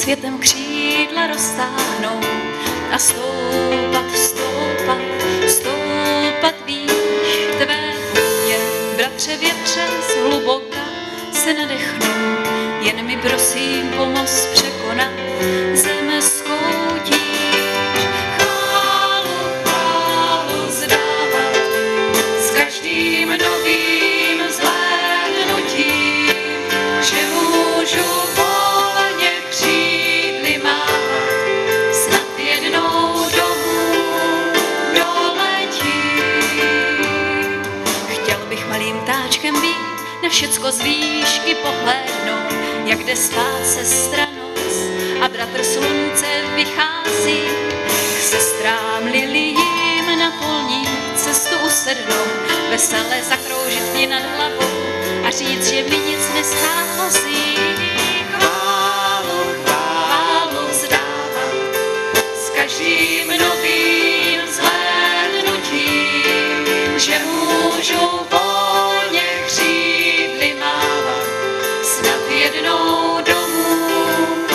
světem křídla roztáhnout a stoupat, stoupat, stoupat výš tvé vůně. Bratře větře zhluboka se nadechnout, jen mi prosím pomoz překonat zemskou tíž. Chválu, chválu vzdávat s každým novým zhlédnutím, že můžu volně křídly mávat, snad jednou domů doletím. Chtěl bych malým ptáčkem být, na všecko z výšky pohlédnout, jak jde spát sestra noc a bratr slunce vychází. K sestrám liliím na polní cestu usednout, vesele zakroužit mě nad hlavou a říct, že mi nic neschází. Chválu, chválu vzdávat s každým novým vzhlédnutím, že můžu volně křídly mávat, snad jednou domů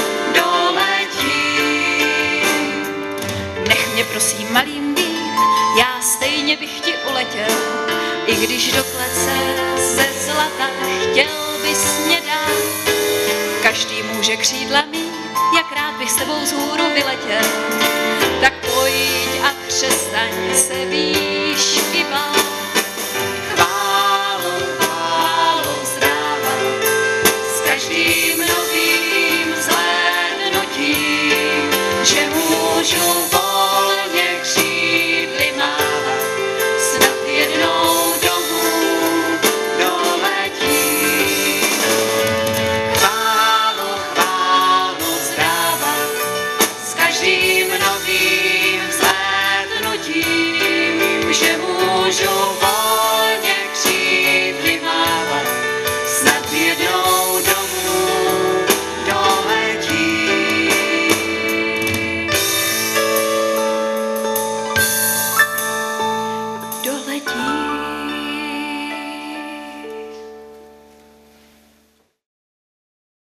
doletím. Nech mě prosím malým být, já stejně bych ti uletěl, i když do klece ze zlata chtěl bys mě dát. Každý může křídla mít, jak rád bych s tebou vzhůru vyletěl, tak pojď a přestaň se výšky bát. Chválu, chválu vzdávat s každým novým vzhlédnutím, že můžu volně křídly mávat, snad jednou domů doletím. Chválu, chválu vzdávat s každým novým vzhlédnutím, že můžu